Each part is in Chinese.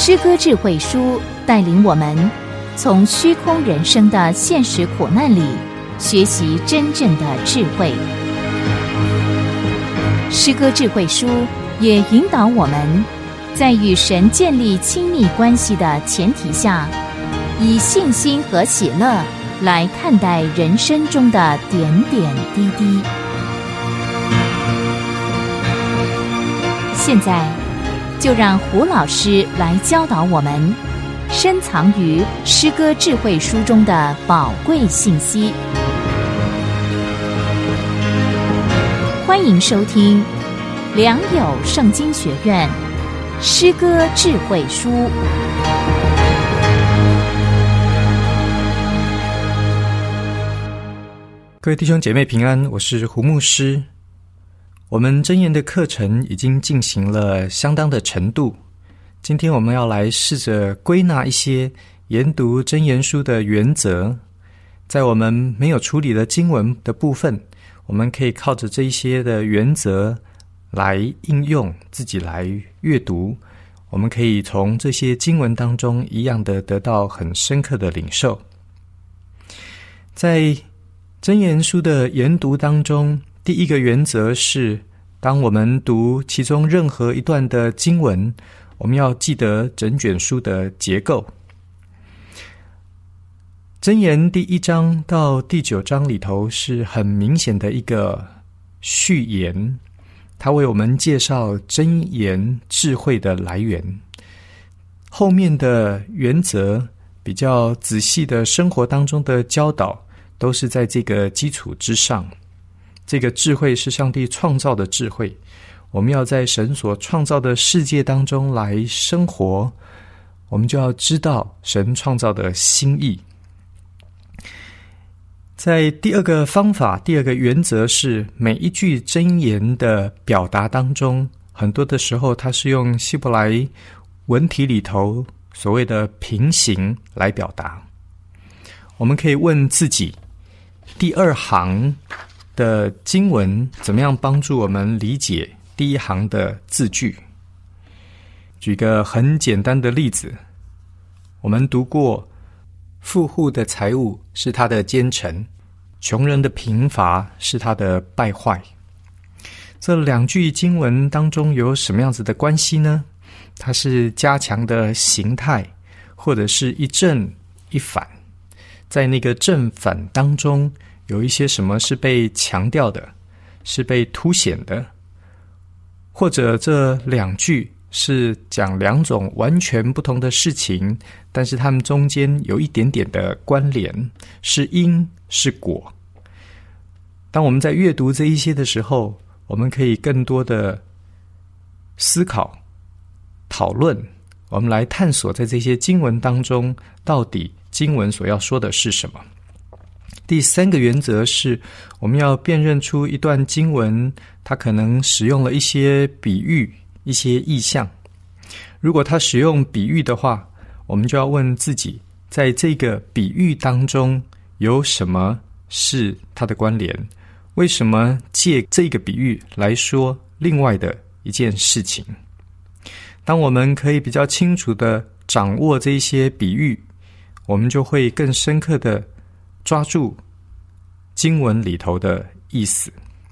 诗歌智慧书带领我们从虚空人生的现实苦难里学习真正的智慧。诗歌智慧书也引导我们在与神建立亲密关系的前提下，以信心和喜乐来看待人生中的点点滴滴。现在就让胡老师来教导我们深藏于诗歌智慧书中的宝贵信息。欢迎收听良友圣经学院诗歌智慧书。 各位弟兄姐妹平安，我是胡牧师。我们箴言的课程已经进行了相当的程度，今天我们要来试着归纳一些研读箴言书的原则。在我们没有处理的经文的部分，我们可以靠着这一些的原则来应用，自己来阅读，我们可以从这些经文当中一样的得到很深刻的领受。在箴言书的研读当中，第一个原则是，当我们读其中任何一段的经文，我们要记得整卷书的结构。箴言第1章到第9章里头是很明显的一个序言，它为我们介绍箴言智慧的来源。后面的原则比较仔细的生活当中的教导，都是在这个基础之上。这个智慧是上帝创造的智慧，我们要在神所创造的世界当中来生活，我们就要知道神创造的心意。在第二个方法，第二个原则是，每一句箴言的表达当中，很多的时候它是用希伯来文体里头所谓的平行来表达。我们可以问自己，第2行的经文怎么样帮助我们理解第1行的字句？举个很简单的例子，我们读过，富户的财物是他的奸臣，穷人的贫乏是他的败坏。这2句经文当中有什么样子的关系呢？它是加强的形态，或者是一正一反。在那个正反当中，有一些什么是被强调的，是被凸显的，或者这2句是讲2种完全不同的事情，但是它们中间有一点点的关联，是因是果。当我们在阅读这一些的时候，我们可以更多的思考讨论，我们来探索在这些经文当中，到底经文所要说的是什么。第3个原则是，我们要辨认出一段经文，它可能使用了一些比喻，一些意象。如果它使用比喻的话，我们就要问自己，在这个比喻当中有什么是它的关联？为什么借这个比喻来说另外的一件事情？当我们可以比较清楚地掌握这些比喻，我们就会更深刻地抓住经文里头的意思。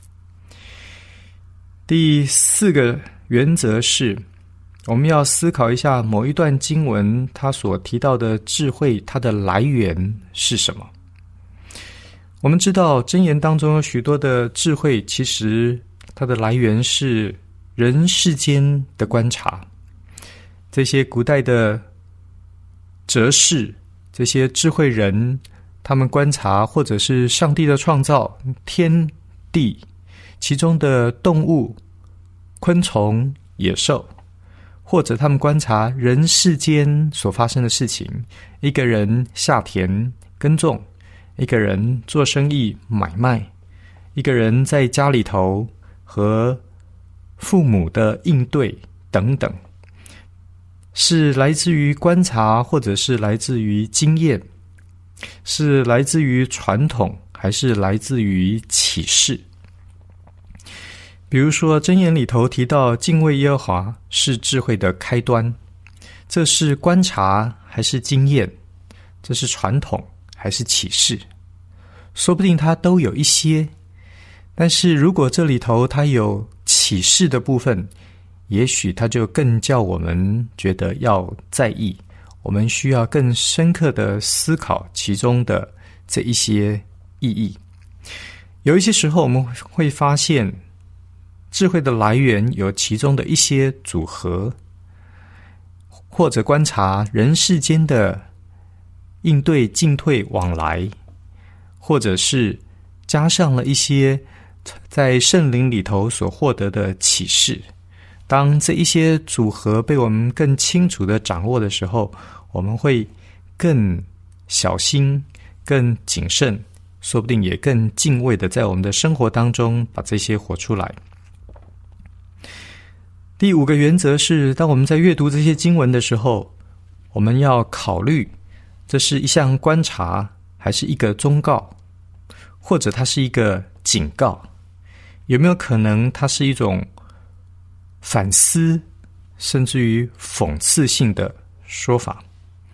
第4个原则是，我们要思考一下某一段经文它所提到的智慧，它的来源是什么。我们知道箴言当中有许多的智慧，其实它的来源是人世间的观察。这些古代的哲士，这些智慧人，他们观察或者是上帝的创造，天地其中的动物、昆虫、野兽，或者他们观察人世间所发生的事情，一个人下田耕种，一个人做生意买卖，一个人在家里头和父母的应对等等，是来自于观察，或者是来自于经验，是来自于传统，还是来自于启示。比如说箴言里头提到敬畏耶和华是智慧的开端， 这是观察还是经验？这是传统还是启示？说不定它都有一些，但是如果这里头它有启示的部分，也许它就更叫我们觉得要在意，我们需要更深刻的思考其中的这一些意义。有一些时候我们会发现智慧的来源有其中的一些组合，或者观察人世间的应对进退往来，或者是加上了一些在圣灵里头所获得的启示。当这一些组合被我们更清楚的掌握的时候，我们会更小心、更谨慎，说不定也更敬畏的在我们的生活当中把这些活出来。第5个原则是，当我们在阅读这些经文的时候，我们要考虑这是一项观察，还是一个忠告，或者它是一个警告，有没有可能它是一种反思，甚至于讽刺性的说法。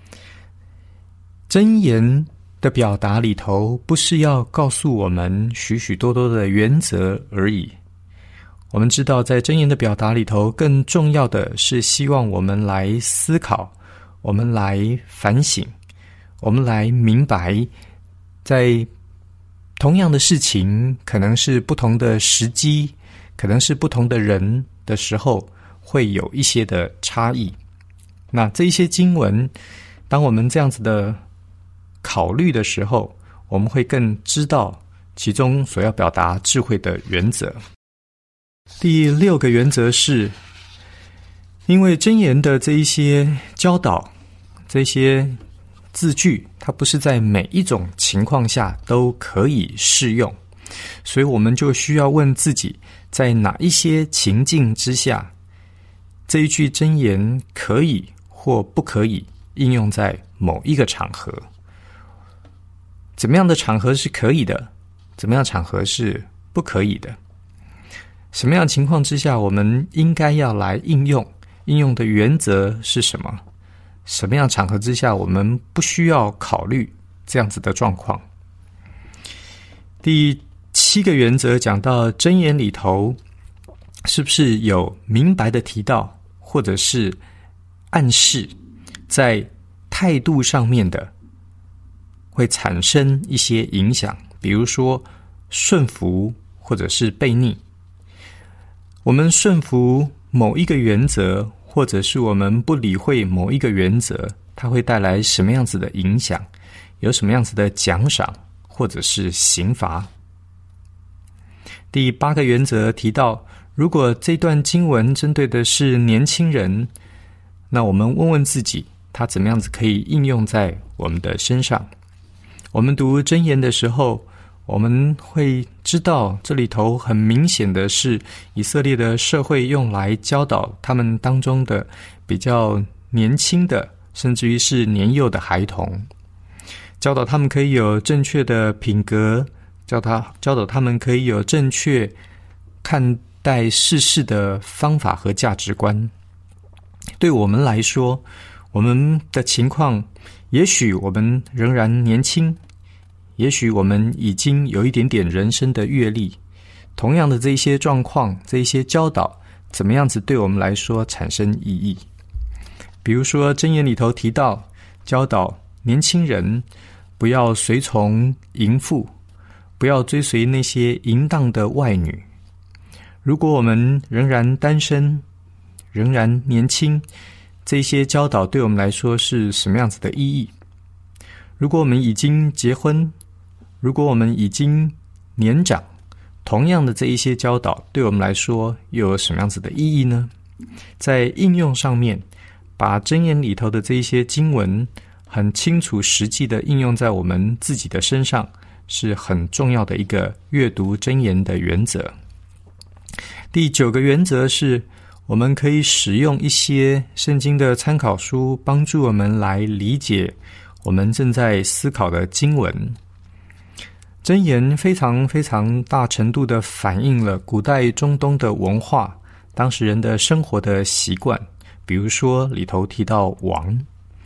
箴言的表达里头，不是要告诉我们许许多多的原则而已。我们知道，在箴言的表达里头，更重要的是希望我们来思考，我们来反省，我们来明白，在同样的事情，可能是不同的时机，可能是不同的人的时候，会有一些的差异。那这一些经文，当我们这样子的考虑的时候，我们会更知道其中所要表达智慧的原则。第6个原则是，因为箴言的这一些教导，这些字句，它不是在每一种情况下都可以适用，所以我们就需要问自己，在哪一些情境之下，这一句箴言可以或不可以应用在某一个场合。怎么样的场合是可以的，怎么样的场合是不可以的，什么样的情况之下我们应该要来应用，应用的原则是什么，什么样的场合之下我们不需要考虑这样子的状况。第7个原则讲到箴言里头是不是有明白的提到，或者是暗示在态度上面的会产生一些影响，比如说顺服或者是悖逆。我们顺服某一个原则，或者是我们不理会某一个原则，它会带来什么样子的影响，有什么样子的奖赏或者是刑罚。第8个原则提到，如果这段经文针对的是年轻人，那我们问问自己，它怎么样子可以应用在我们的身上。我们读箴言的时候，我们会知道这里头很明显的是以色列的社会用来教导他们当中的比较年轻的，甚至于是年幼的孩童，教导他们可以有正确的品格，教导他们可以有正确看待世事的方法和价值观。对我们来说，我们的情况，也许我们仍然年轻，也许我们已经有一点点人生的阅历，同样的这一些状况，这一些教导，怎么样子对我们来说产生意义。比如说箴言里头提到，教导年轻人不要随从淫妇，不要追随那些淫荡的外女。如果我们仍然单身，仍然年轻，这些教导对我们来说是什么样子的意义？如果我们已经结婚，如果我们已经年长，同样的这一些教导对我们来说又有什么样子的意义呢？在应用上面，把箴言里头的这一些经文很清楚实际的应用在我们自己的身上，是很重要的一个阅读箴言的原则。第9个原则是，我们可以使用一些圣经的参考书，帮助我们来理解我们正在思考的经文。箴言非常非常大程度的反映了古代中东的文化，当时人的生活的习惯， 比如说里头提到王，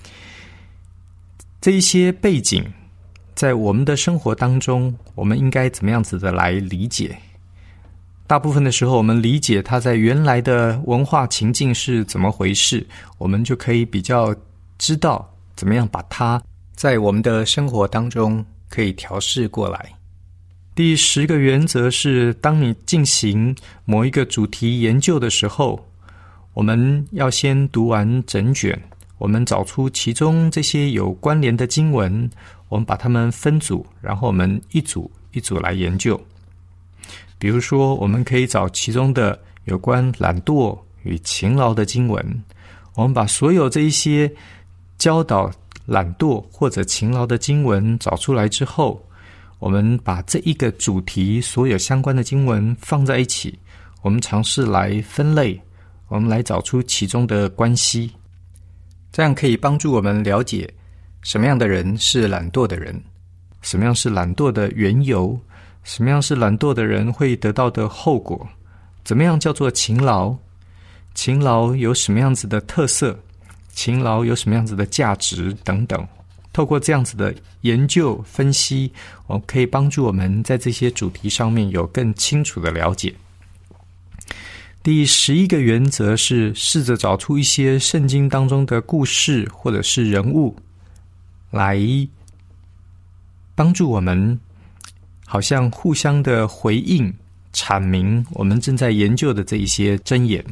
这一些背景在我们的生活当中，我们应该怎么样子的来理解？大部分的时候，我们理解它在原来的文化情境是怎么回事，我们就可以比较知道怎么样把它在我们的生活当中可以调试过来。第10个原则是，当你进行某一个主题研究的时候，我们要先读完整卷，我们找出其中这些有关联的经文，我们把它们分组，然后我们一组一组来研究。比如说，我们可以找其中的有关懒惰与勤劳的经文，我们把所有这一些教导懒惰或者勤劳的经文找出来之后，我们把这一个主题所有相关的经文放在一起，我们尝试来分类，我们来找出其中的关系，这样可以帮助我们了解什么样的人是懒惰的人，什么样是懒惰的缘由，什么样是懒惰的人会得到的后果，怎么样叫做勤劳，勤劳有什么样子的特色，勤劳有什么样子的价值等等。透过这样子的研究分析，我们可以帮助我们在这些主题上面有更清楚的了解。第11个原则是试着找出一些圣经当中的故事或者是人物，来帮助我们好像互相的回应阐明我们正在研究的这一些箴言。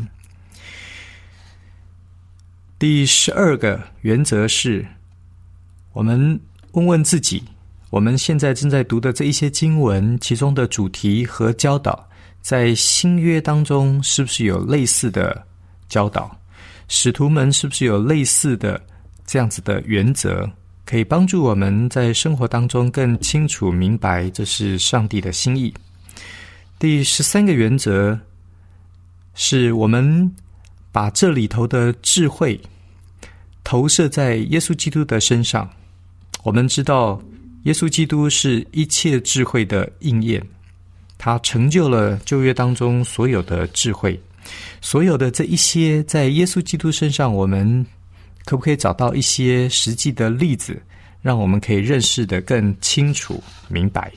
第12个原则是，我们问问自己，我们现在正在读的这一些经文，其中的主题和教导，在新约当中是不是有类似的教导？使徒们是不是有类似的这样子的原则，可以帮助我们在生活当中更清楚明白这是上帝的心意？第13个原则是，我们把这里头的智慧投射在耶稣基督的身上。我们知道耶稣基督是一切智慧的应验，他成就了旧约当中所有的智慧，所有的这一些在耶稣基督身上，我们可不可以找到一些实际的例子，让我们可以认识得更清楚明白？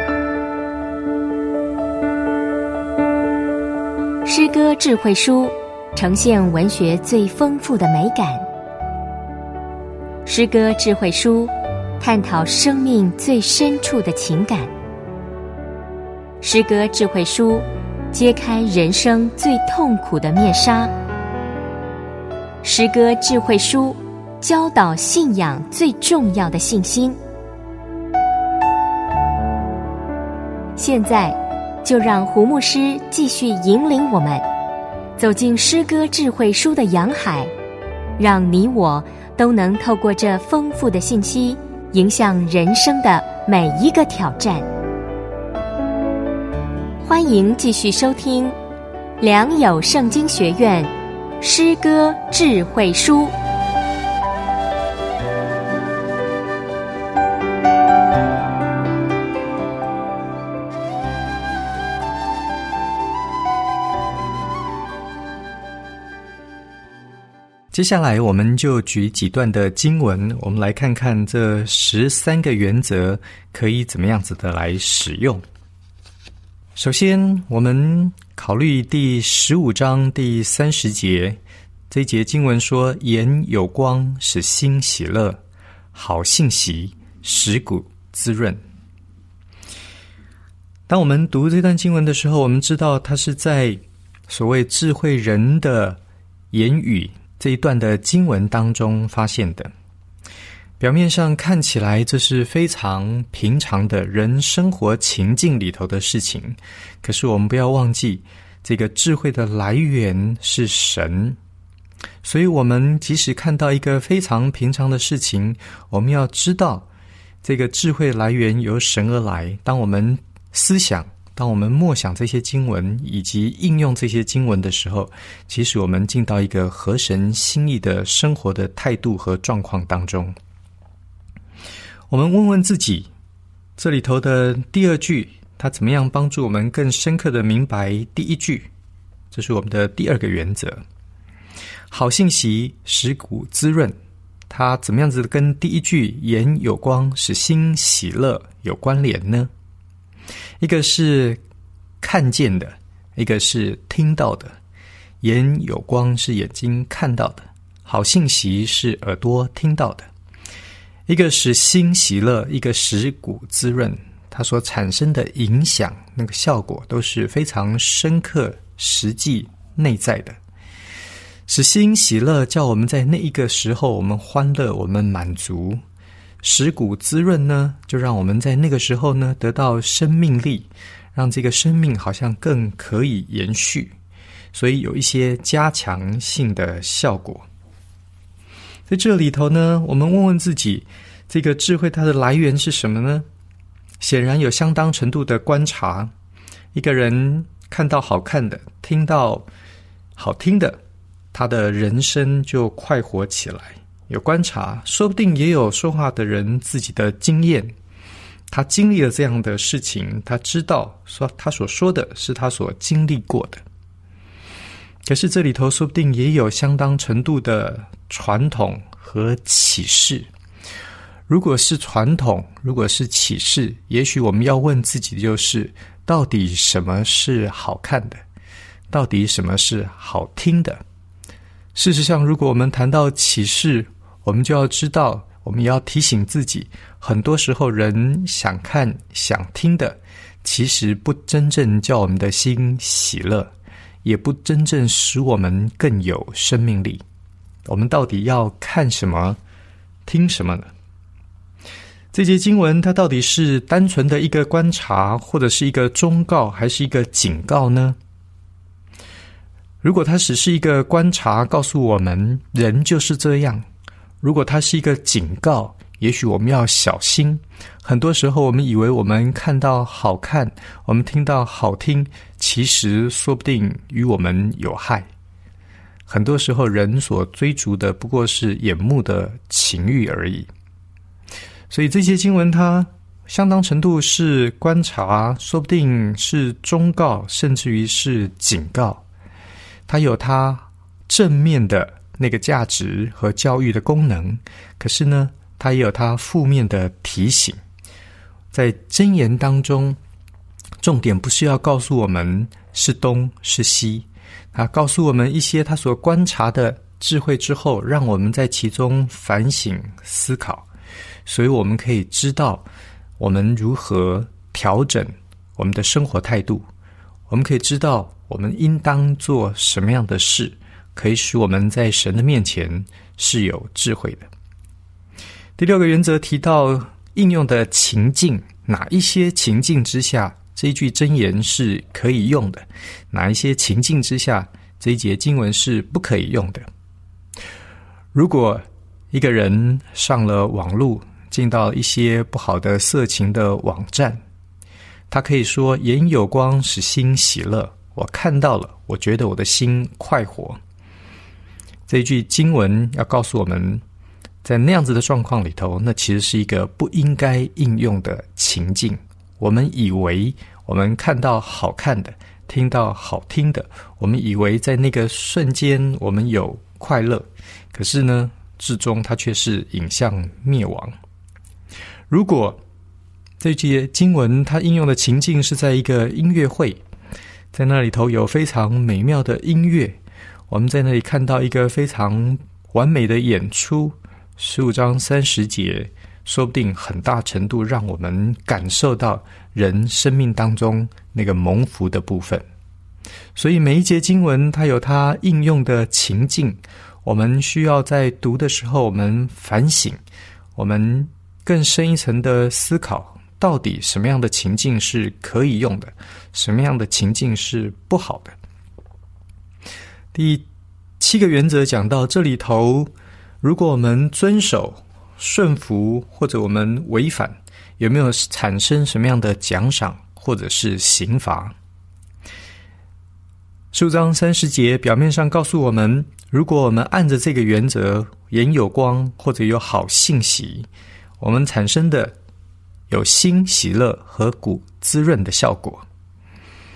诗歌智慧书呈现文学最丰富的美感，诗歌智慧书探讨生命最深处的情感，诗歌智慧书揭开人生最痛苦的面纱，诗歌智慧书教导信仰最重要的信心。现在就让胡牧师继续引领我们走进诗歌智慧书的洋海，让你我都能透过这丰富的信息，迎向人生的每一个挑战。欢迎继续收听良友圣经学院诗歌智慧书。 接下来我们就举几段的经文，我们来看看这13个原则可以怎么样子的来使用。首先我们考虑第15章第30节，这一节经文说，眼有光，使心喜乐，好信息，使骨滋润。当我们读这段经文的时候，我们知道它是在所谓智慧人的言语这一段的经文当中发现的。表面上看起来这是非常平常的人生活情境里头的事情，可是我们不要忘记，这个智慧的来源是神。所以我们即使看到一个非常平常的事情，我们要知道这个智慧来源由神而来。当我们思想，当我们默想这些经文以及应用这些经文的时候，其实我们进到一个合神心意的生活的态度和状况当中。我们问问自己，这里头的第2句，它怎么样帮助我们更深刻的明白第1句？这是我们的第2个原则。 好信息使骨滋润，它怎么样子跟第一句眼有光使心喜乐有关联呢？一个是看见的，一个是听到的。眼有光是眼睛看到的，好信息是耳朵听到的。一个使心喜乐，一个使骨滋润，它所产生的影响，那个效果都是非常深刻、实际、内在的。使心喜乐，叫我们在那一个时候我们欢乐，我们满足。使骨滋润呢，就让我们在那个时候呢得到生命力，让这个生命好像更可以延续，所以有一些加强性的效果。在这里头呢，我们问问自己，这个智慧它的来源是什么呢？显然有相当程度的观察。一个人看到好看的，听到好听的，他的人生就快活起来。有观察，说不定也有说话的人自己的经验，他经历了这样的事情，他知道说他所说的是他所经历过的。可是这里头说不定也有相当程度的传统和启示。如果是传统，如果是启示，也许我们要问自己的就是，到底什么是好看的？到底什么是好听的？事实上，如果我们谈到启示，我们就要知道，我们也要提醒自己，很多时候人想看想听的，其实不真正叫我们的心喜乐，也不真正使我们更有生命力。我们到底要看什么听什么呢？这节经文它到底是单纯的一个观察，或者是一个忠告，还是一个警告呢？如果它只是一个观察，告诉我们人就是这样；如果它是一个警告，也许我们要小心。很多时候我们以为我们看到好看，我们听到好听，其实说不定与我们有害。很多时候人所追逐的不过是眼目的情欲而已。所以这些经文它相当程度是观察，说不定是忠告，甚至于是警告。它有它正面的那个价值和教育的功能，可是呢，它也有它负面的提醒。在箴言当中，重点不是要告诉我们是东是西，它告诉我们一些它所观察的智慧之后，让我们在其中反省思考，所以我们可以知道我们如何调整我们的生活态度，我们可以知道我们应当做什么样的事，可以使我们在神的面前是有智慧的。第六个原则提到应用的情境，哪一些情境之下这一句箴言是可以用的，哪一些情境之下这一节经文是不可以用的。如果一个人上了网路，进到一些不好的色情的网站，他可以说眼有光使心喜乐，我看到了，我觉得我的心快活。这一句经文要告诉我们，在那样子的状况里头，那其实是一个不应该应用的情境。我们以为我们看到好看的，听到好听的，我们以为在那个瞬间我们有快乐，可是呢，至终它却是引向灭亡。如果这节经文它应用的情境是在一个音乐会，在那里头有非常美妙的音乐，我们在那里看到一个非常完美的演出，15章30节说不定很大程度让我们感受到人生命当中那个蒙福的部分。所以每一节经文它有它应用的情境，我们需要在读的时候我们反省，我们更深一层的思考，到底什么样的情境是可以用的，什么样的情境是不好的。第7个原则讲到这里头，如果我们遵守、顺服，或者我们违反，有没有产生什么样的奖赏或者是刑罚？15章30节表面上告诉我们，如果我们按着这个原则，眼有光或者有好信息，我们产生的有心喜乐和骨滋润的效果。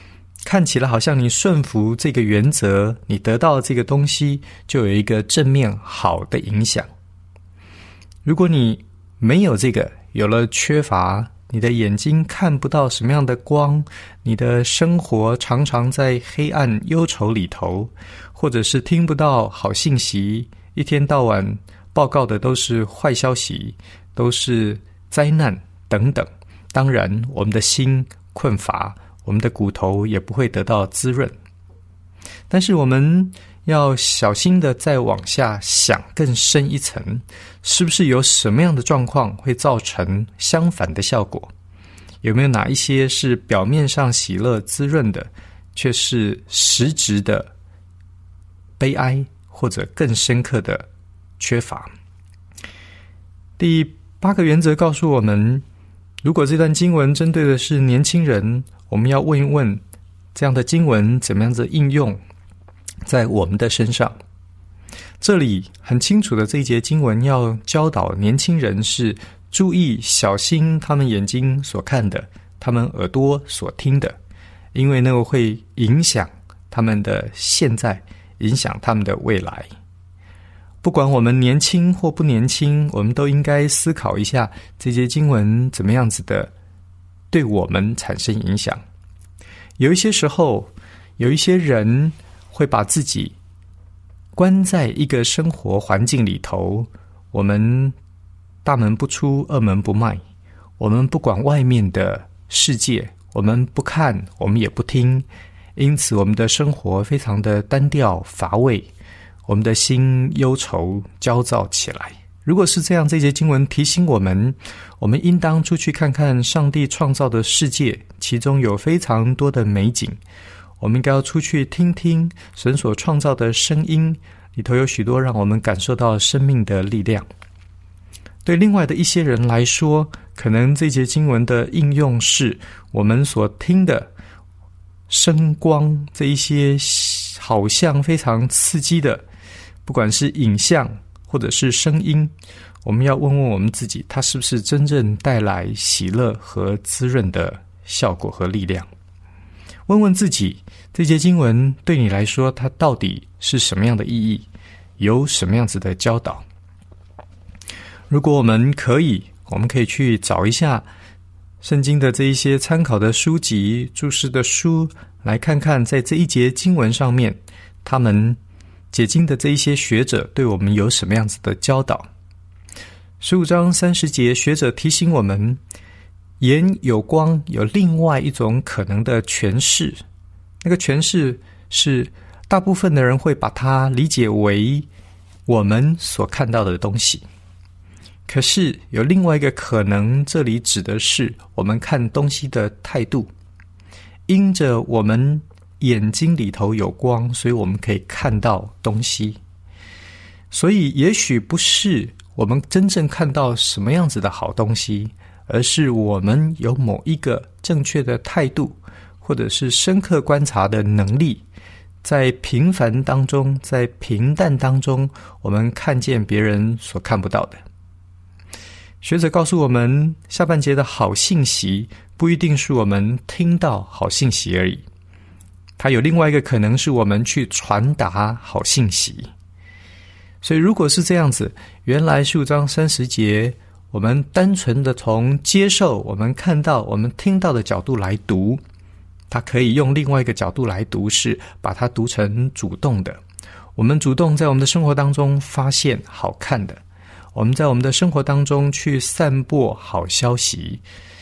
看起来好像你顺服这个原则，你得到这个东西就有一个正面好的影响。如果你没有这个，有了缺乏，你的眼睛看不到什么样的光，你的生活常常在黑暗忧愁里头，或者是听不到好信息，一天到晚报告的都是坏消息，都是灾难等等。当然我们的心困乏，我们的骨头也不会得到滋润。但是我们要小心的再往下想更深一层，是不是有什么样的状况会造成相反的效果？有没有哪一些是表面上喜乐滋润的，却是实质的悲哀或者更深刻的缺乏？第8个原则告诉我们，如果这段经文针对的是年轻人，我们要问一问，这样的经文怎么样子应用在我们的身上？这里很清楚的，这一节经文要教导年轻人是注意小心他们眼睛所看的，他们耳朵所听的，因为那个会影响他们的现在，影响他们的未来。不管我们年轻或不年轻，我们都应该思考一下这节经文怎么样子的对我们产生影响。有一些时候，有一些人会把自己关在一个生活环境里头，我们大门不出，二门不迈，我们不管外面的世界，我们不看，我们也不听，因此我们的生活非常的单调乏味，我们的心忧愁焦躁起来。如果是这样，这节经文提醒我们，我们应当出去看看上帝创造的世界，其中有非常多的美景，我们应该要出去听听神所创造的声音，里头有许多让我们感受到生命的力量。对另外的一些人来说，可能这节经文的应用是我们所听的声光，这一些好像非常刺激的，不管是影像或者是声音，我们要问问我们自己，它是不是真正带来喜乐和滋润的效果和力量？问问自己，这节经文对你来说，它到底是什么样的意义？有什么样子的教导？如果我们可以去找一下圣经的这一些参考的书籍、注释的书，来看看在这一节经文上面，他们解经的这一些学者对我们有什么样子的教导。15章30节，学者提醒我们，眼有光有另外一种可能的诠释，那个诠释是大部分的人会把它理解为我们所看到的东西。可是有另外一个可能，这里指的是我们看东西的态度。因着我们眼睛里头有光，所以我们可以看到东西。所以也许不是我们真正看到什么样子的好东西，而是我们有某一个正确的态度，或者是深刻观察的能力，在平凡当中，在平淡当中，我们看见别人所看不到的。学者告诉我们，下半节的好信息不一定是我们听到好信息而已，它有另外一个可能是我们去传达好信息。所以如果是这样子，原来15章30节我们单纯的从接受我们看到我们听到的角度来读，它可以用另外一个角度来读，是把它读成主动的。我们主动在我们的生活当中发现好看的，我们在我们的生活当中去散播好消息，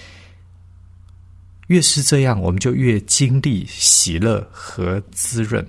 越是这样，我们就越经历喜乐和滋润。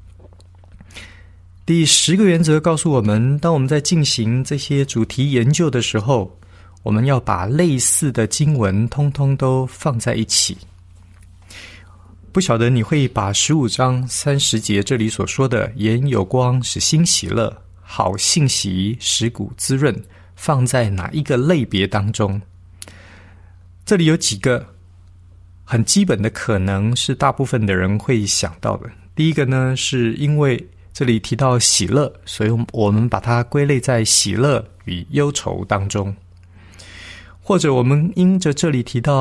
第10个原则告诉我们，当我们在进行这些主题研究的时候，我们要把类似的经文通通都放在一起。不晓得你会把15章30节这里所说的眼有光使心喜乐，好信息使骨滋润放在哪一个类别当中？这里有几个很基本的可能是大部分的人会想到的。第一个呢，是因为这里提到喜乐，所以我们把它归类在喜乐与忧愁当中。或者我们因着这里提到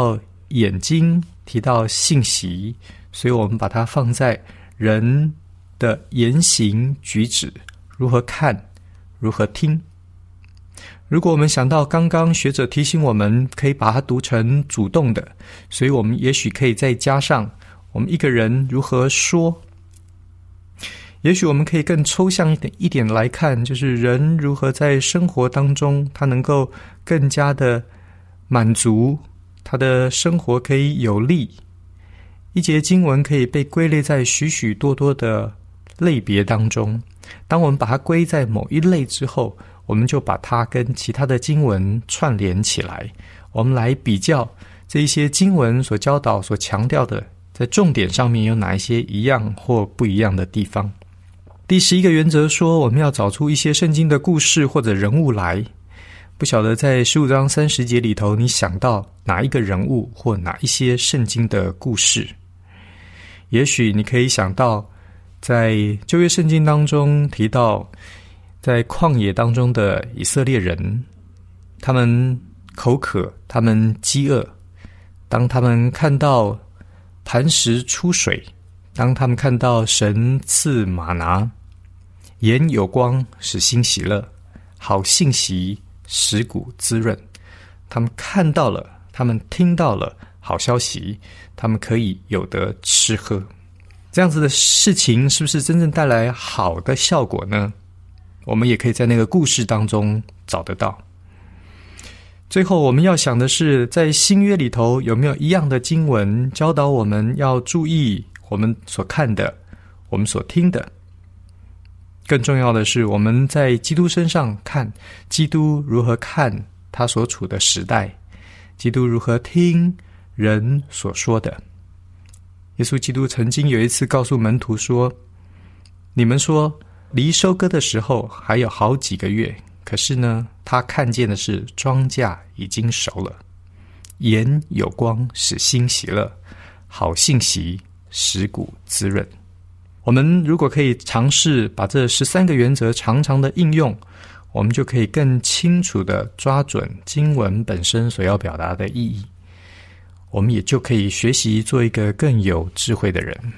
眼睛，提到信息，所以我们把它放在人的言行举止，如何看，如何听。如果我们想到刚刚学者提醒我们可以把它读成主动的，所以我们也许可以再加上我们一个人如何说。也许我们可以更抽象一点来看，就是人如何在生活当中他能够更加的满足，他的生活可以有力。一节经文可以被归类在许许多多的类别当中，当我们把它归在某一类之后，我们就把它跟其他的经文串联起来，我们来比较这一些经文所教导、所强调的，在重点上面有哪一些一样或不一样的地方。第11个原则说，我们要找出一些圣经的故事或者人物来。不晓得在15章30节里头，你想到哪一个人物或哪一些圣经的故事？也许你可以想到在旧约圣经当中提到在旷野当中的以色列人，他们口渴，他们饥饿，当他们看到磐石出水，当他们看到神赐玛拿，眼有光使心喜乐，好信息使骨滋润，他们看到了，他们听到了好消息，他们可以有得吃喝。这样子的事情是不是真正带来好的效果呢？我们也可以在那个故事当中找得到。最后我们要想的是，在新约里头有没有一样的经文教导我们要注意我们所看的，我们所听的。更重要的是，我们在基督身上看基督如何看他所处的时代，基督如何听人所说的。耶稣基督曾经有一次告诉门徒说，你们说离收割的时候还有好几个月，可是呢，他看见的是庄稼已经熟了。眼有光使心喜乐，好信息使骨滋润。我们如果可以尝试把这13个原则常常的应用，我们就可以更清楚的抓准经文本身所要表达的意义，我们也就可以学习做一个更有智慧的人。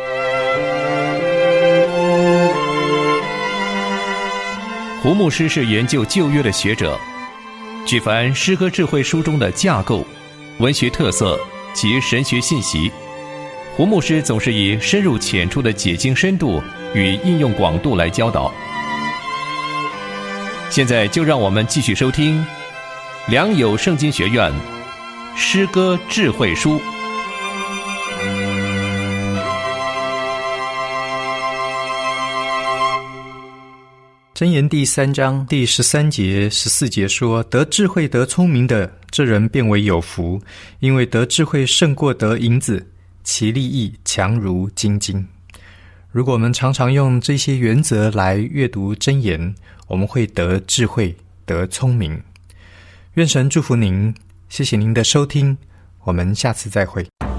胡牧师是研究旧约的学者，举凡诗歌智慧书中的架构、文学特色及神学信息，胡牧师总是以深入浅出的解经深度与应用广度来教导。现在就让我们继续收听良友圣经学院诗歌智慧书。 箴言第3章第13节14节说，得智慧得聪明的，这人便为有福，因为得智慧胜过得银子，其利益强如金金。如果我们常常用这些原则来阅读箴言，我们会得智慧得聪明。愿神祝福您，谢谢您的收听，我们下次再会。